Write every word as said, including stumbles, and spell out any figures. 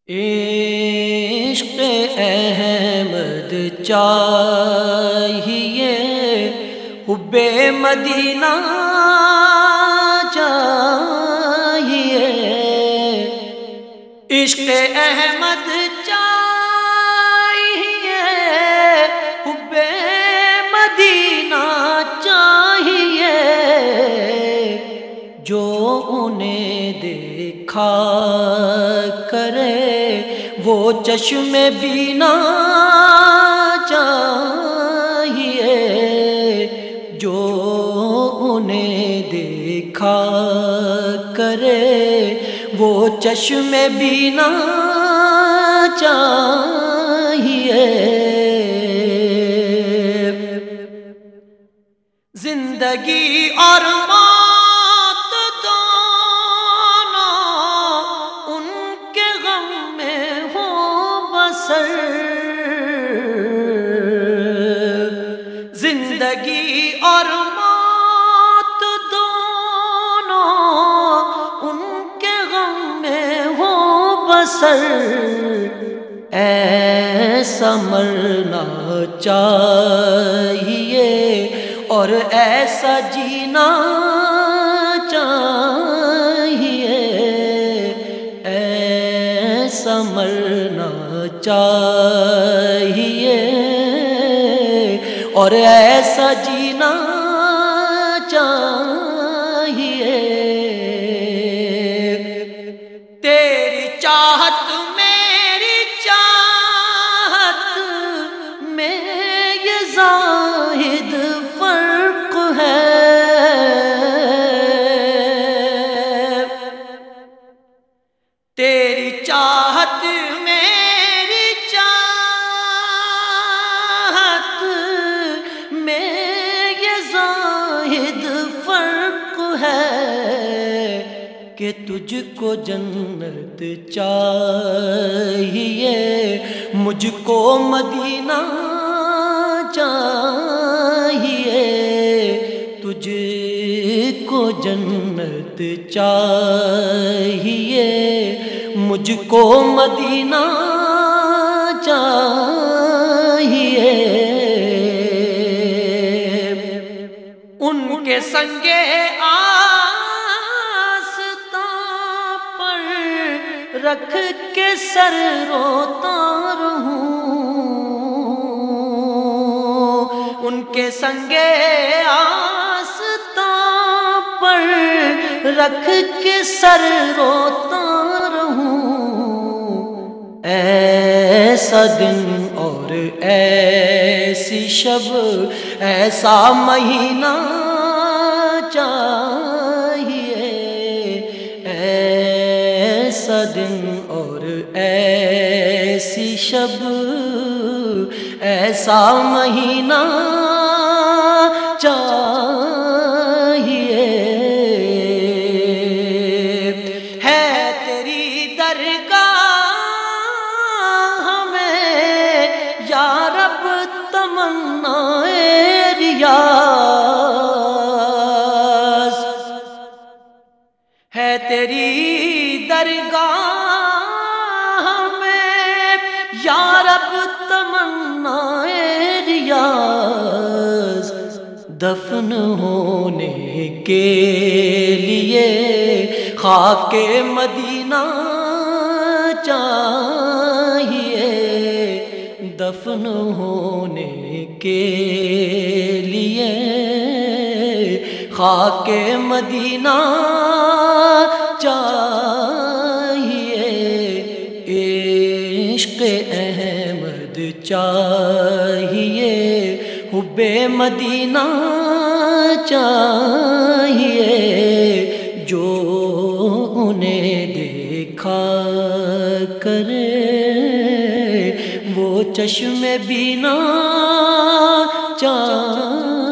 عشق احمد چاہیے، حب مدینہ چاہیے، عشق احمد چاہیے، حب مدینہ چاہیے، جو انہیں دیکھا کرے وہ چشم بینا چاہیے، جو انہیں دیکھا کرے وہ چشم بینا چاہیے۔ زندگی اور موت دونوں ان کے غم میں ہو بسر، زندگی اور موت دونوں ان کے غم میں ہو بسر، ایسا مرنا چاہیے اور ایسا جینا چاہیے، ایسا مرنا چاہیے اور ایسا جینا چاہیے۔ تیری چاہت میری چاہت میں یہ زاہد فرق ہے، تیری چاہت میری چاہت میں یہ زاہد فرق ہے کہ تجھ کو جنت چاہیے، مجھ کو مدینہ چاہیے، تجھ کو جنت چاہیے، مجھ کو مدینہ چاہیے۔ ان کے سنگے آستاں پر رکھ کے سر روتا رہوں، ان کے سنگے آستاں پر رکھ کے سر روتا رہوں، ایسا دن اور ایسی شب ایسا مہینہ چاہیے، ایسا دن اور ایسی شب ایسا مہینہ چاہیے۔ ہے تیری درگاہ ہمیں یا رب تمنا ریاض، ہے تیری درگاہ ہمیں یا رب تمنا ریاض، دفن ہونے کے لیے خاک مدینہ چاہیے، دفن ہونے کے لیے خاک مدینہ چاہیے، عشق احمد چاہیے، حب مدینہ چاہیے، جو انہیں دیکھا کرے وہ چشم بینا چاہیے۔